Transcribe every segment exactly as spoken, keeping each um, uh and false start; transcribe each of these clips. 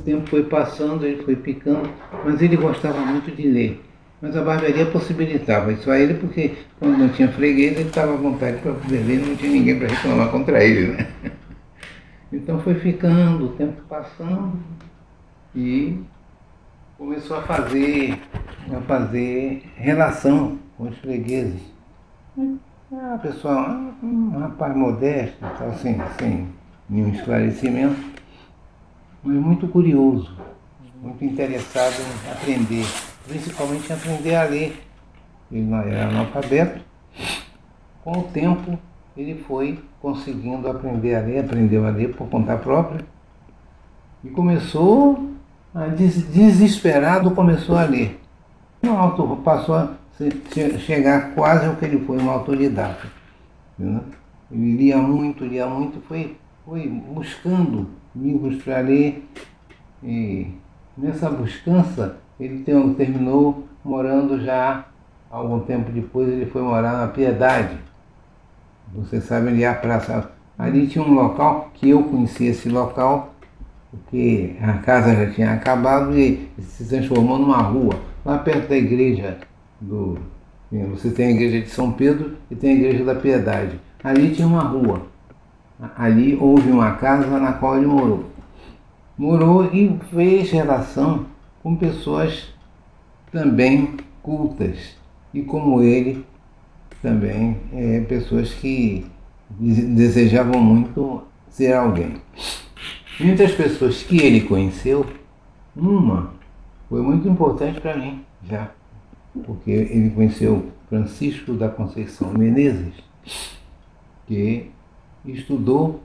tempo foi passando, ele foi ficando, mas ele gostava muito de ler. Mas a barbearia possibilitava isso a ele, porque quando não tinha freguês, ele estava à vontade para poder ler, não tinha ninguém para reclamar contra ele, né? Então foi ficando, o tempo passando, e começou a fazer, a fazer relação com os fregueses. Ah, pessoal, ah, um rapaz modesto, tal, sem, sem nenhum esclarecimento, mas muito curioso, muito interessado em aprender, principalmente em aprender a ler. Ele não era analfabeto. Com o tempo, ele foi conseguindo aprender a ler, aprendeu a ler por conta própria, e começou, a des desesperado, começou a ler. Um auto, passou a se, chegar quase ao que ele foi, uma autodidata. Né? Ele lia muito, lia muito, foi, foi buscando livros para ler, e nessa buscança ele tem, terminou morando já, algum tempo depois ele foi morar na Piedade. Você sabe ali a praça, ali tinha um local que eu conhecia esse local, porque a casa já tinha acabado e se transformou numa rua, lá perto da igreja do... Você tem a igreja de São Pedro e tem a igreja da Piedade. Ali tinha uma rua. Ali houve uma casa na qual ele morou. Morou e fez relação com pessoas também cultas. E como ele, também é, pessoas que desejavam muito ser alguém. Entre as pessoas que ele conheceu, uma foi muito importante para mim, já. Porque ele conheceu Francisco da Conceição Menezes, que estudou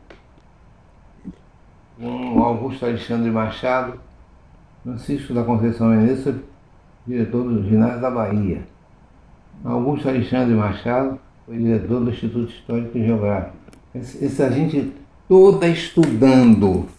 com Augusto Alexandre Machado. Francisco da Conceição Menezes foi diretor do Ginásio da Bahia. Augusto Alexandre Machado foi diretor do Instituto Histórico e Geográfico. Essa gente toda estudando